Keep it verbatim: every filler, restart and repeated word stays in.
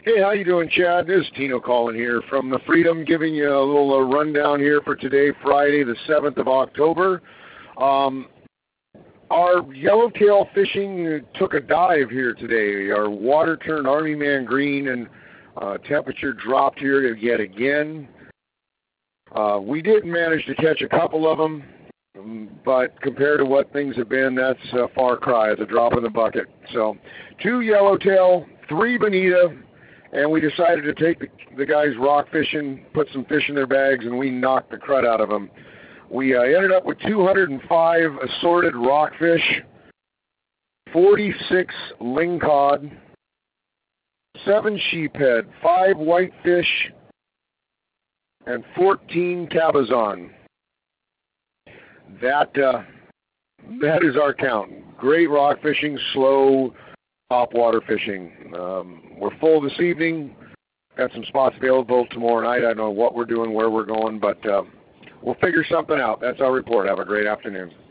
Hey, how you doing, Chad? This is Tino calling here from the Freedom, giving you a little uh, rundown here for today, Friday, the seventh of October. Um, our yellowtail fishing took a dive here today. Our water turned Army Man green, and uh, temperature dropped here yet again. Uh, we did manage to catch a couple of them, but compared to what things have been, that's a far cry. It's a drop in the bucket. So, two yellowtail, three bonita, and we decided to take the, the guys rock fishing, put some fish in their bags, and we knocked the crud out of them. We uh, ended up with two hundred five assorted rockfish, forty-six lingcod, seven sheephead, five whitefish, and fourteen cabezon. That uh, that is our count. Great rock fishing, slow topwater fishing. Um, we're full this evening. Got some spots available tomorrow night. I don't know what we're doing, where we're going, but uh, we'll figure something out. That's our report. Have a great afternoon.